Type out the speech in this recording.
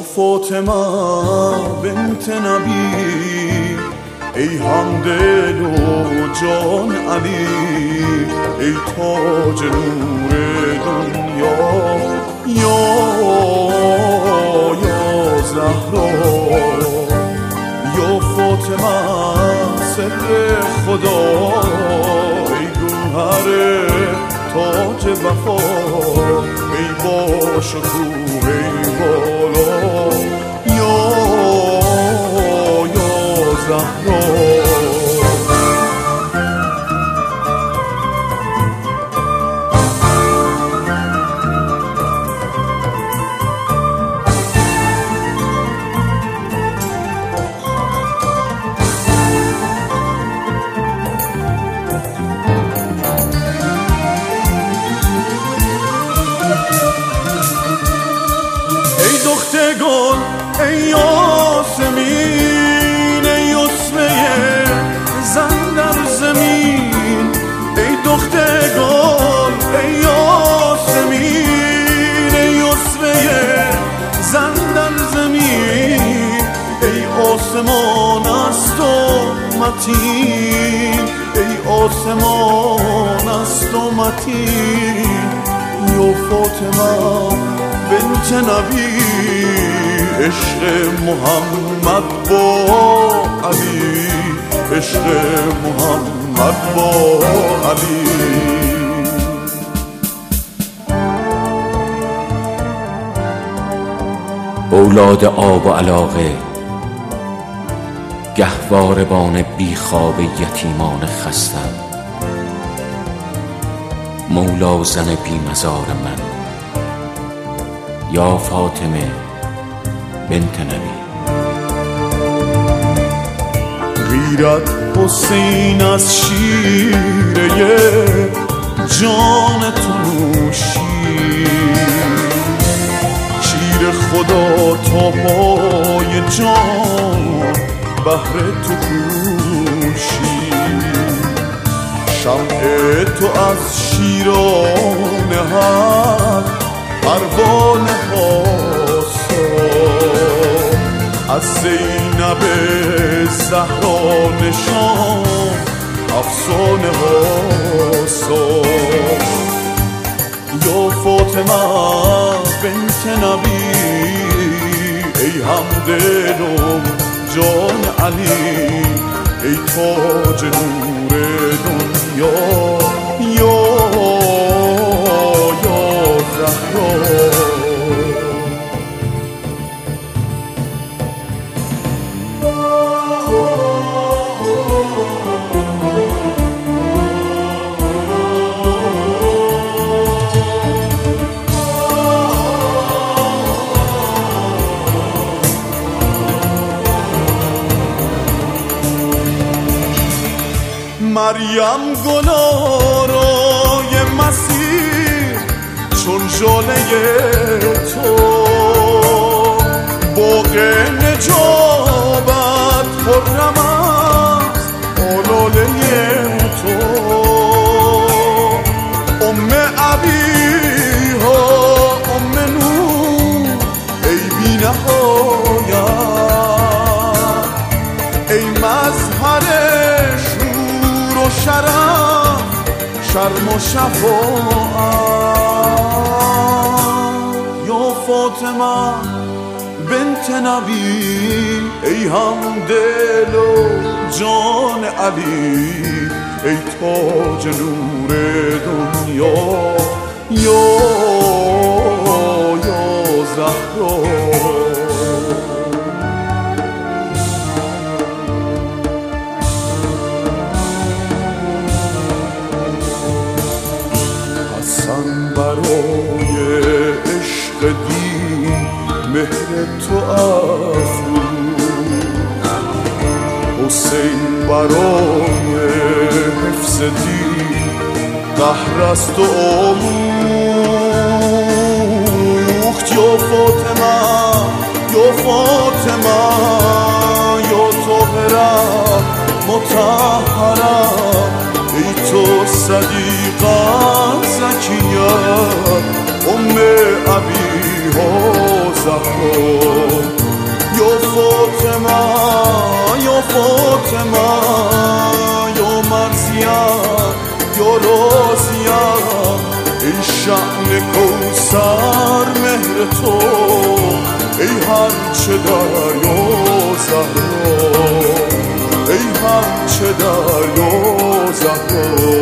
فاطمه بنت نبی، ای همدل و جان علی، ای تاج نور دنیا، یا زهرا، یا فاطمه سر خدا، ای گوهر تاج وفا، ای با شکوه ای بالا، یا زهرا. ای دختر گل ای یاسمین، ای اسمه زن در زمین، ای دختر گل ای یاسمین، ای اسمه زن در زمین، ای آسمان است و متین، ای آسمان است و متین، یا فاطمه بنت نبی، عشق محمد با علی، عشق محمد با علی. اولاد آب و علاقه، گهواربان بیخواب یتیمان خستم، مولا زن بی مزار من، یا فاطمه بنت نبی. غیرت حسین از شیره جان تو نوشی، شیر خدا تا پای جان بهر تو کوشی، شمع تو از شیران حق پروانه هاسا، از زینب زهرا نشان افسانه هاسا، یا فاطمه بنت نبی، ای همدل و جان علی، ای تاج نور دنیا، یا زهرا. مریم گلارای مسیح چون ژاله تو، باغ نجابت خرم است آلاله تو، ام ابیها ام نور ای بی نهایت، ای مظهر شور و شرف شرم و شفاعت، یا فاطمه بنت نبی، ای همدل و جان علی، ای تاج نور دنیا، یا زهرا. حسن برای عشق دین مهر تو افروخت، حسین برای حفظ دین قهر است و آموخت، یا فاطمه یا فاطمه یا طاهره مطهره، ای تو صدیقه زکیه ام ابیها زهرا. فاطمه یا فاطمه یا مرزیه یا رازیه ای شأن کوثر مهر تو ای هرچه دریا زهرا ای هرچه دریا زهرا